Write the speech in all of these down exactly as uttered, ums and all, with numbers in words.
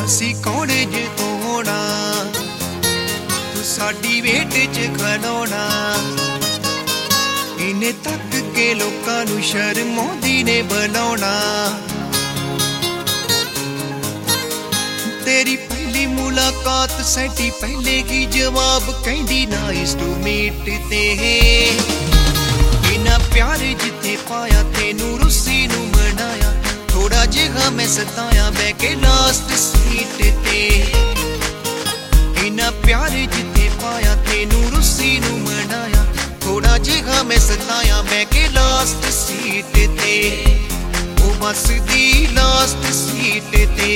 असी कॉलेज तो होना तू साडी वेट च खलोना इन्ने तक के लोकां नू शर्माउंदी ने बुलाउणा। तेरी पहली मुलाकात सैटी पहले की जवाब कहंदी नाइस टू मीट ते इन्ना प्यार जिथे पाया तेनू रुस्सी नू मनाया थोड़ा जिहा मैं सताया बह के लास्ट सीट ते इन्ना प्यार जिथे पाया तेनू रुस्सी नू मनाया थोड़ा जिहा मैं सताया बह के लास्ट सीट ते ओ बस दी लास्ट सीट ते।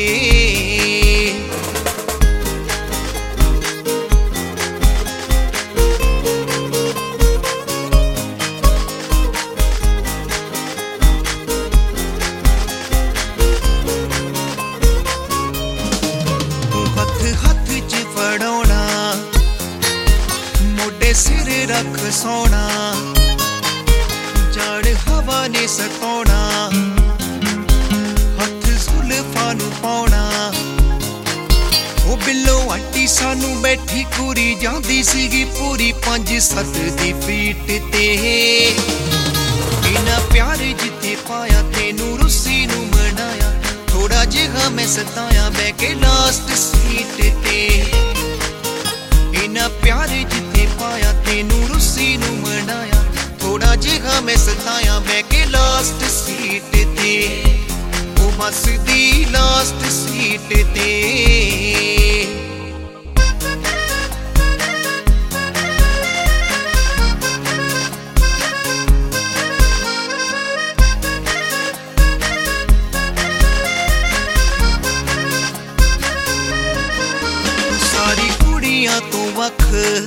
सिर रख सोना जड़ हवा ने सताउणा हथ जुल्फां नू पाउणा ओ बिल्लो आंटी सानू बैठी कुरी जांदी सीगी पूरी पंज सत्त दी फीट ते इन्ना प्यार जिथे पाया तेनू रुस्सी नू मनाया थोड़ा जिहा मैं सताया बह के लास्ट सीट ते इन्ना प्यार जिथे पाया तेनू रुस्सी नू मनाया थोड़ा जिहा मैं सताया बह के लास्ट सीट ते ओ बस दी लास्ट सीट ते। सारी कुड़ियां तो वख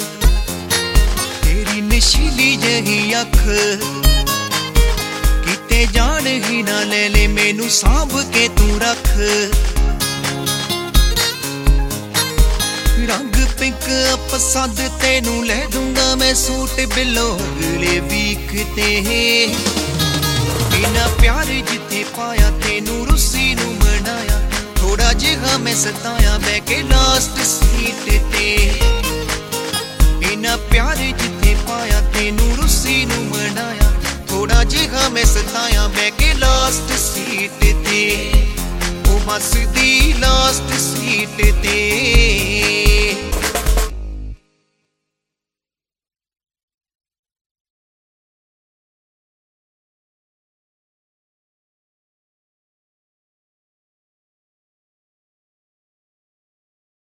तेरी नशीली जही अख किते जान ही ना ले ले मैनू सांभ के तू रख रंग पिंक पसंद तेनू ले दूंगा मैं सूट बिलो अगले वीक ते इन्ना प्यार जिथे पाया तेनू रुस्सी नू मनाया थोड़ा जिहा मैं सताया बह के लास्ट सीट ते इन्ना प्यार जिथे पाया तेनू रुस्सी नू मनाया थोड़ा जिहा मैं सताया बह के लास्ट सीट ते ओ बस दी लास्ट सीट ते।